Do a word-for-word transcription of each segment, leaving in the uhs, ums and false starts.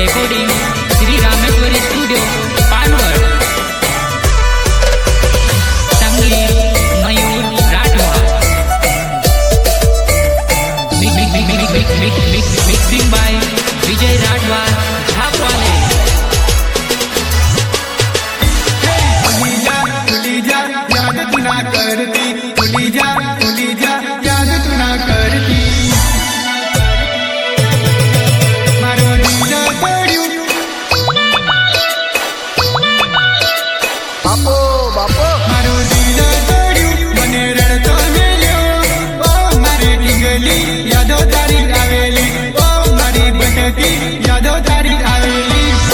Recording Shri Rameshwari studio Panvad Sangli Mayur Rathwa mixing by Vijay Rathwa झापवाले। याद तुना करती भुली जा भुली जा याद तुना करती मारो दिल तोड़्यू बापो बापो मारो दिल तोड़्यू मने रड़तो मेल्यो ओ मारी टिंगली यादो तारी आवेली ओ मारी भटकी यादो तारी आवेली।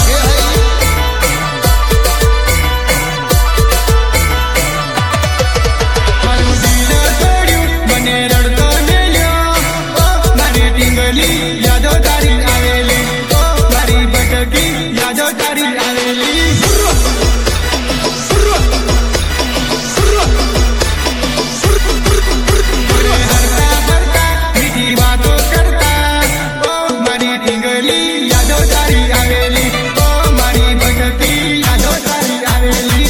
यादो तारी आवेली ओ मारी भटकी यादो तारी आवेली। हरता भरता मीठी बातों करता ओ मारी टिंगली यादो तारी आवेली ओ मारी भटकी यादो तारी आवेली।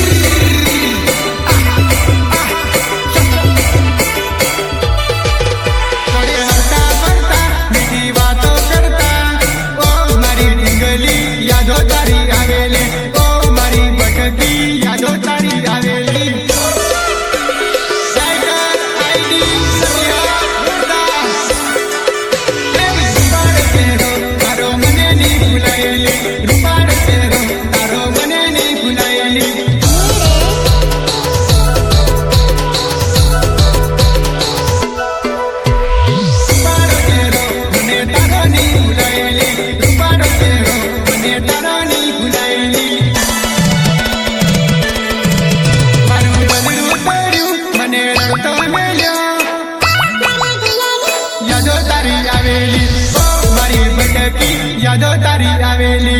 यादो तारी आवेली ओ मारी भटकी यादो तारी आवेली। टाइगर आईडी सरिया मुर्दा रूपाड़ तेरो तारो मने नी भुलायली रूपाड़ तेरो तारो मने नी भुलायली। रूपाड़ तेरो मने तारो नी भुलायली रूपाड़ तेरो तारानी भुलायली। मारू बदलू तोड़्यू मने रड़तो मेल्यो यादो तारी आवेली ओ मारी भटकी यादो तारी आवेली।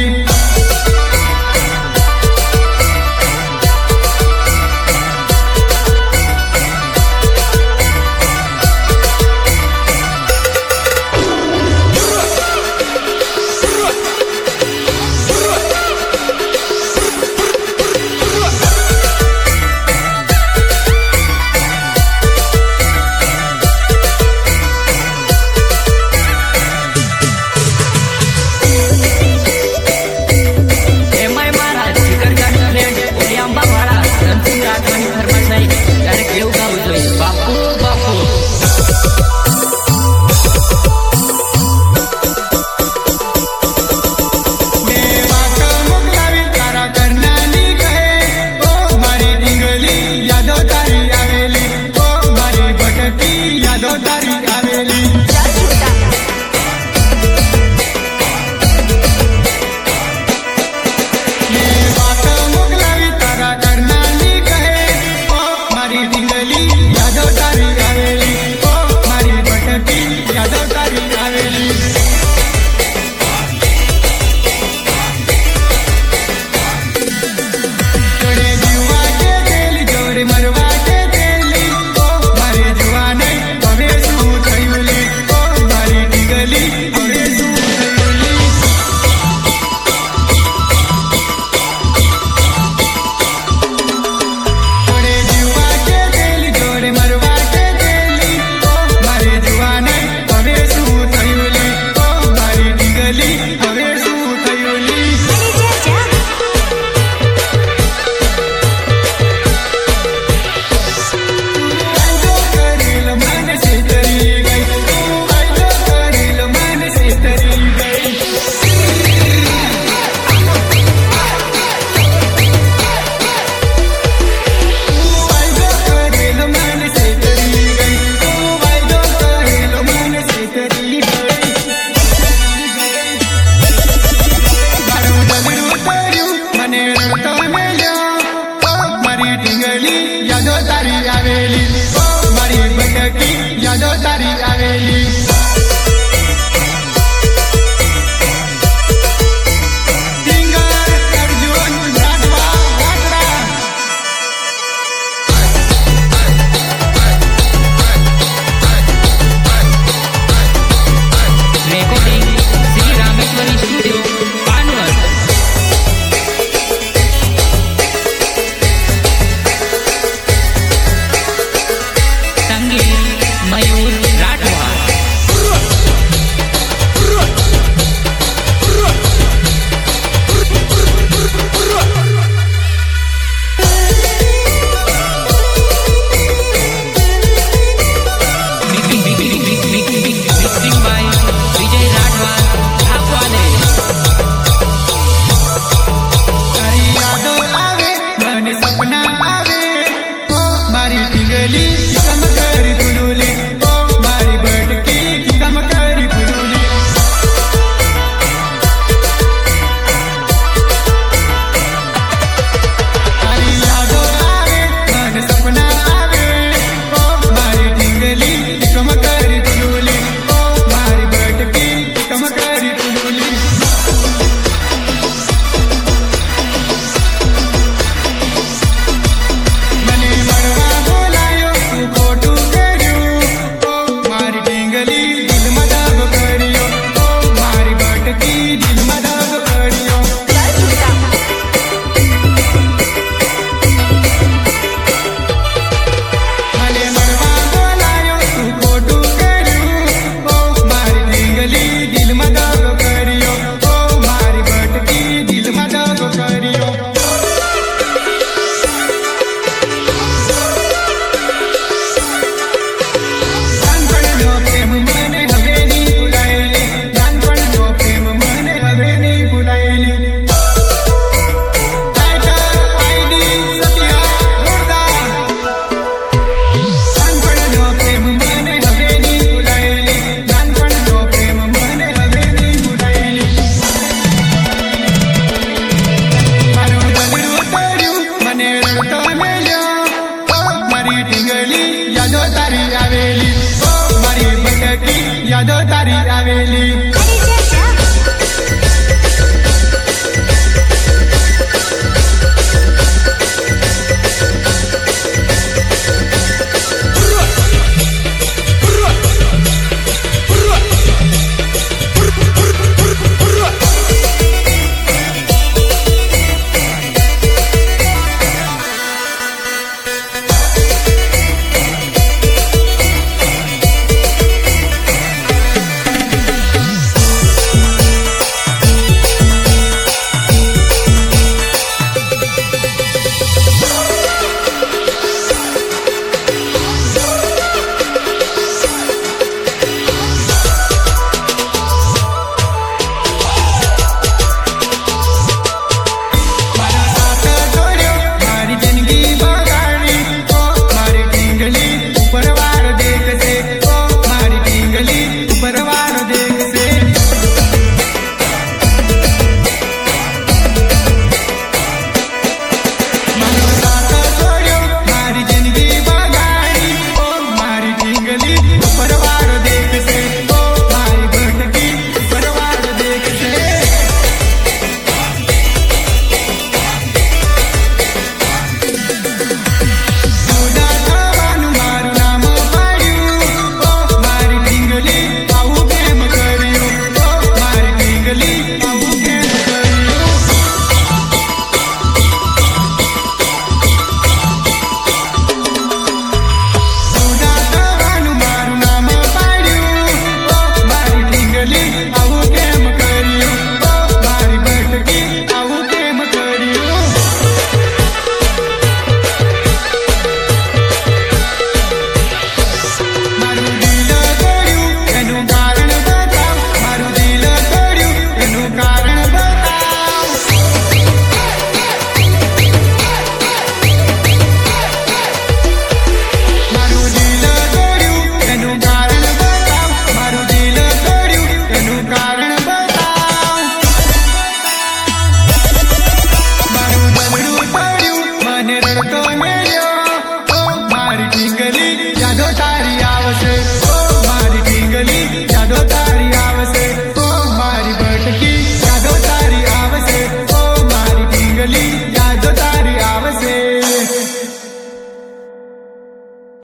રડતો મેલ્યો